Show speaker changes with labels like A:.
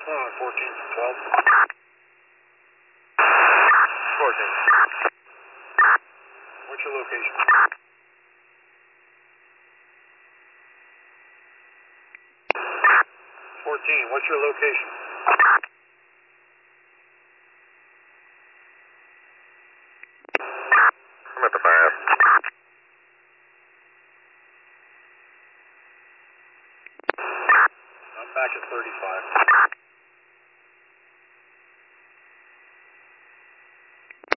A: 14 from 12. 14. What's your location? 14, what's your location?
B: I'm at the fire.
A: I'm back at 35.